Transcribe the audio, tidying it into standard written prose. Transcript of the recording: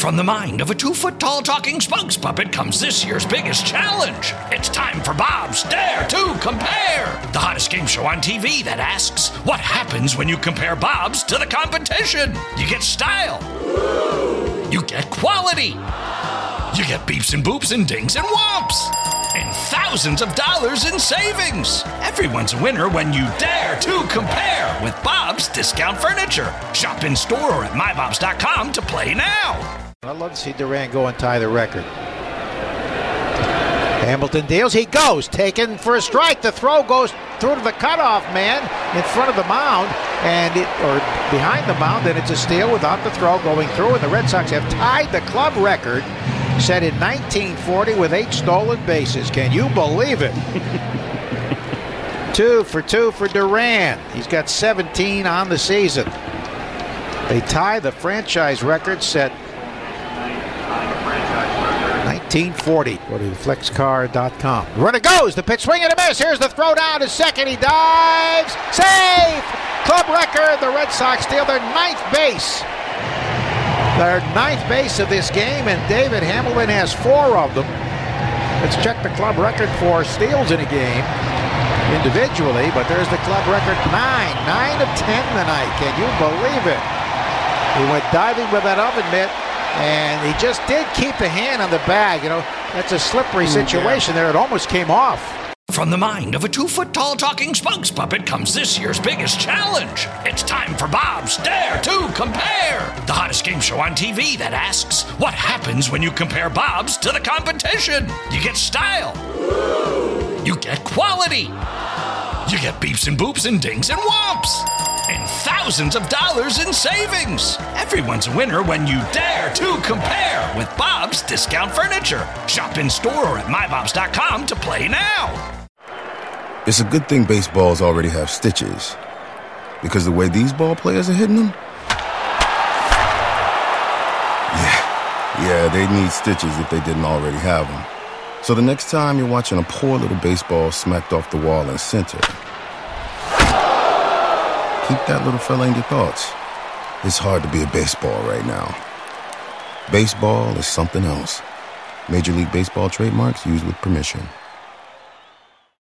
From the mind of a 2-foot-tall talking spokes puppet comes this year's biggest challenge. It's time for Bob's Dare to Compare, the hottest game show on TV that asks, what happens when you compare Bobs to the competition? You get style. You get quality. You get beeps and boops and dings and whomps. And thousands of dollars in savings. Everyone's a winner when you dare to compare with Bob's Discount Furniture. Shop in store or at mybobs.com to play now. I'd love to see Duran go and tie the record. Hamilton deals. He goes. Taken for a strike. The throw goes through to the cutoff man in front of the mound, or behind the mound, and it's a steal without the throw going through. And the Red Sox have tied the club record set in 1940 with 8 stolen bases. Can you believe it? 2 for Duran. He's got 17 on the season. They tie the franchise record set 1940. Go to flexcar.com. Runner goes. The pitch, swing and a miss. Here's the throw down to second. He dives. Safe. Club record. The Red Sox steal their 9th base. Their 9th base of this game, and David Hamilton has 4 of them. Let's check the club record for steals in a game individually, but there's the club record 9 of 10 tonight. Can you believe it? He went diving with that oven mitt, and he just did keep the hand on the bag. You know, that's a slippery situation there. It almost came off. From the mind of a 2-foot-tall talking spokes puppet comes this year's biggest challenge. It's time for Bob's Dare to Compare, the hottest game show on TV that asks, what happens when you compare Bobs to the competition? You get style. You get quality. You get beeps and boops and dings and whomps. And thousands of dollars in savings. Everyone's a winner when you dare to compare with Bob's Discount Furniture. Shop in store or at mybobs.com to play now. It's a good thing baseballs already have stitches, because the way these ball players are hitting them, yeah, they need stitches if they didn't already have them. So the next time you're watching a poor little baseball smacked off the wall in center, keep that little fella in your thoughts. It's hard to be a baseball right now. Baseball is something else. Major League Baseball trademarks used with permission.